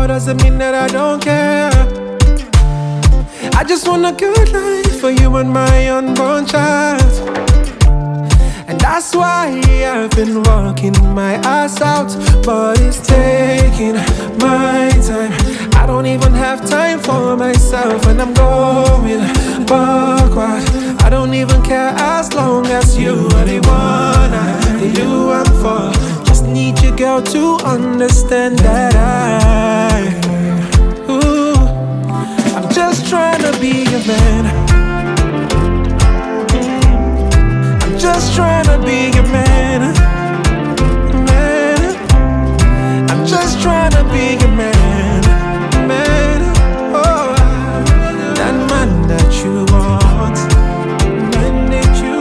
doesn't mean that I don't care. I just want a good life for you and my unborn child. And that's why I've been working my ass out, but it's taking my time. I don't even have time for myself, and I'm going backward. I don't even care as long as you are the one I'm for. Just need you, girl, to understand that I'm just trying to be a man. I'm just trying to be a man. I'm just trying to be a man. Oh, that man that you want. Man that you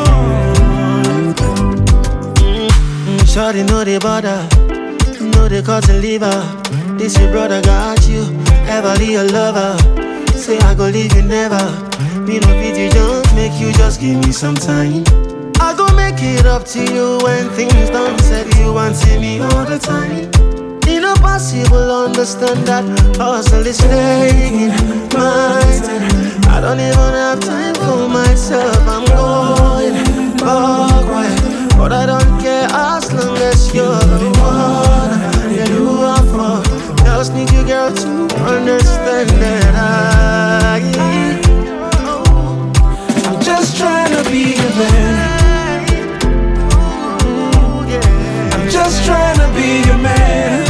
want. Shawty know the bother, know the cause and liver. This your brother got you, ever be a lover. Say I go leave you never. Me no pity, just make you just give me some time. I go make it up to you when things done said. You want to see me all the time. It's not possible, understand that hustle is taking my time. I don't even have time for myself. I'm going backward, but I don't care as long as you're the one you are for. Just need you, girl, to understand that I'm just trying to be a man. I'm just trying to be a man.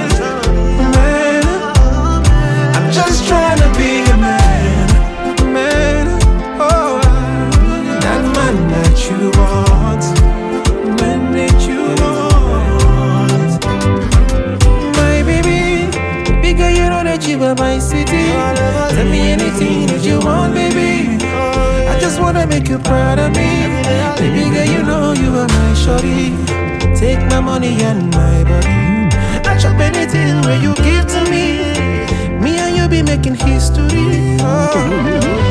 I'm just trying to be a man. Oh, that man that you want. Man that you want. My baby, bigger, you know that you are my city. Tell me anything that you want, baby. I just wanna make you proud of me. Baby girl, you know you are my shorty. Take my money and my body. I chop anything where you give to me. Me and you be making history. Oh.